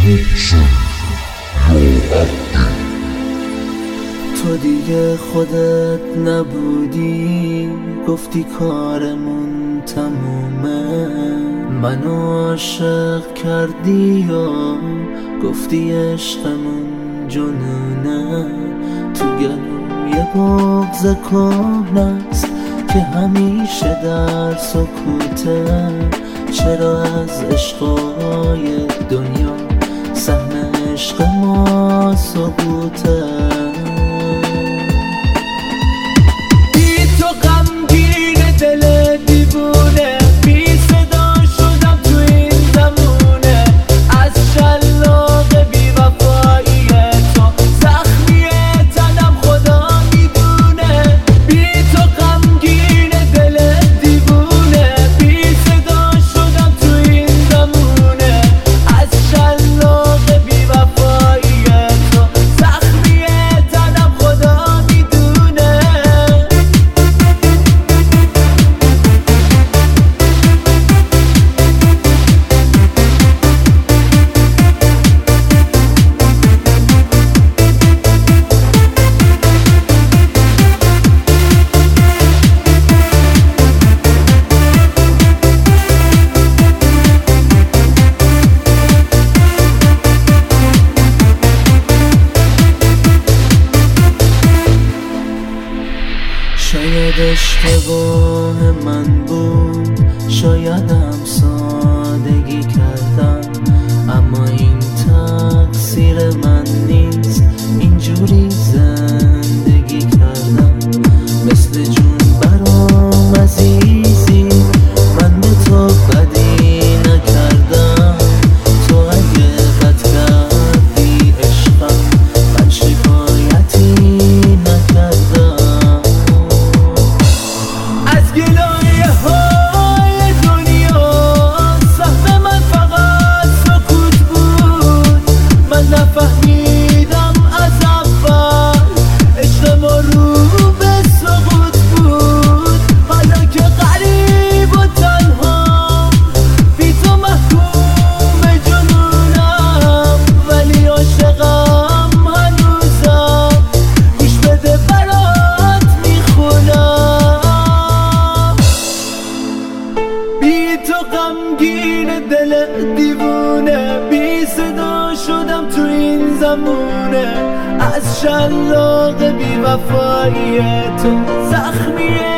تو دیگه خودت نبودی، گفتی کارمون تمومه. منو عاشق کردی یا گفتی عشقمون جنونه. تو گلوم یه بغض کهنه‌ست که همیشه در سکوته. چرا از عشقای دنیا سهم عشق ما سقوطه؟ بی تو غمگین دل دیوونه، بی صدا شدم تو این زمونه. از شلاق بی وفایی تو زخمی تنم خدا میدونه. بی تو غمگین دل دیوونه، بی صدا شدم تو این زمونه. از شلاق بی وفایی تو زخمی تنم خدا میدونه. شاید اشتباه من بود، شایدم سادگی کردم، اما این تقصیر من نیست. اینجوری زندگی کردم مثل جون برام عزیزی. من به تو بدی نکردم، تو اگه بد کردی عشقم من شکایتی نکردم. از گلایه های دنیا سهم من فقط سکوت بود. من نفهمیدم از اول عشق ما رو به سقوط بود. حالا که غریب و تنها بی تو محکوم جنونم، ولی عاشقم هنوزم. گوش بده برات میخونم. بی تو غمگین دل دیوونه، بی صدا شدم تو این زمونه. از شلاق بی وفایی تو زخمی